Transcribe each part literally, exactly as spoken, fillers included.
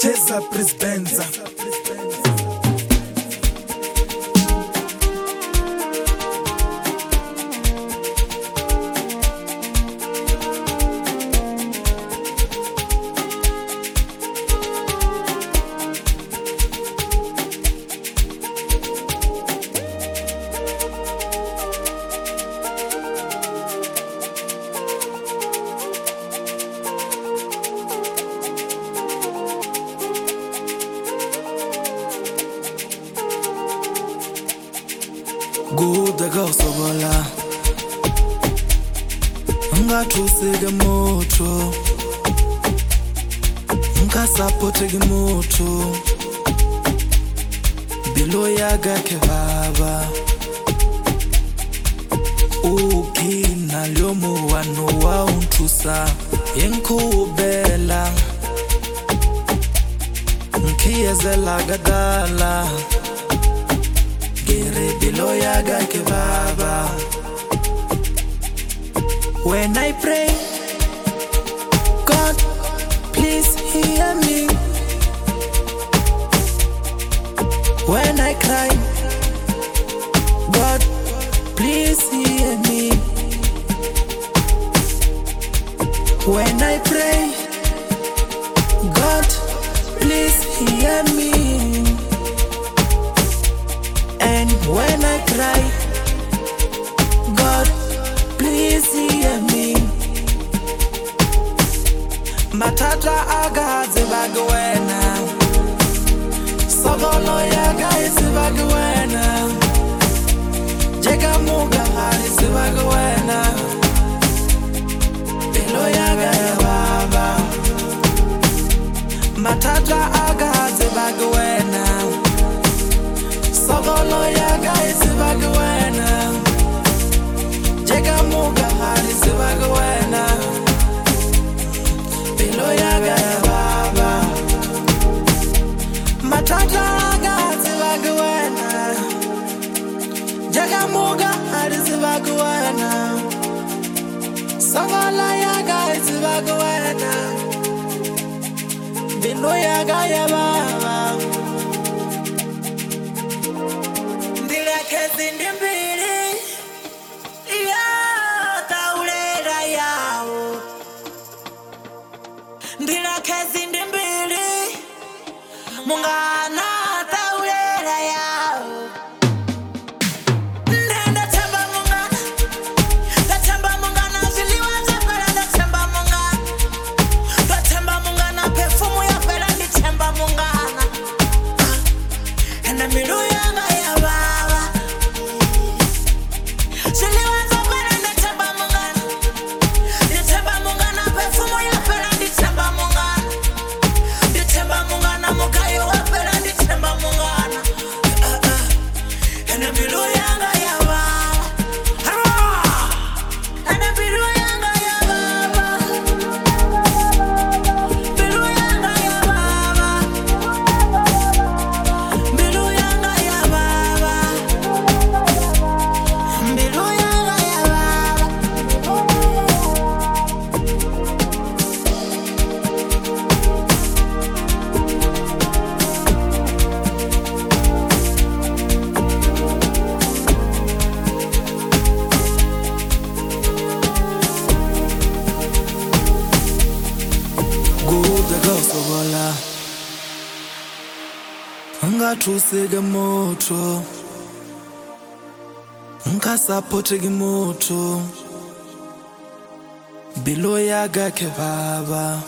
Cheza Prisbenza. Guda ga sobola nga tusege moto nga sapote moto bilo yaga ke baba ukina lyomu wanu wa untusa yenkubela nkiyezela gadala Gere below yaga ke baba. When I pray, God, please hear me. When I cry, God, please hear me. When I pray, God, please hear me. And when I cry, God, please hear me. Matata agaze bagwena, Sogolo yaga isi bagwena, Jega muga isi bagwena, Bilo yaga ya baba. Matata agaze bagwena, Sogolo yaga isi bagwena, Jega muga isi bagwena, Bilo yaga ya baba. Matata yaga isi bagwena, Jega muga isi bagwena, Sogolo yaga isi bagwena, Bilo yaga ya baba. Ndimbiri ya taulera yao Ndira kezi ndimbiri Mungana taulera yao Nenda chamba mungana Tachamba mungana Ziliwa chakara da chamba mungana Tachamba mungana Perfumu ya fela ni chamba mungana Ena miru yanga ya baba Sobola nga tusege moto nga sapote moto bilo yaga ke baba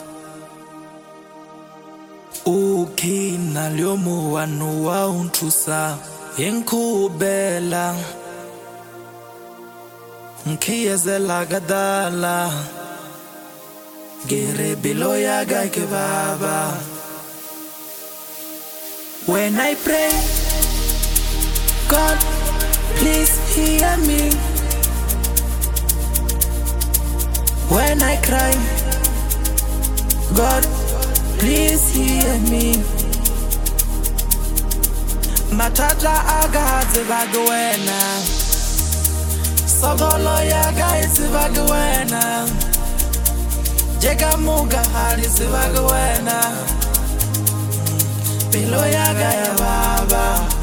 ukina lyomu wanu wa untusa yenkubela nkiyezela gadala Gere below yaga ke baba. When I pray, God, please hear me. When I cry, God, please hear me. Matata agaze bagwena, Sogolo yaga isi bagwena, Jega muga isi bagwena, pelo yanga ya baba.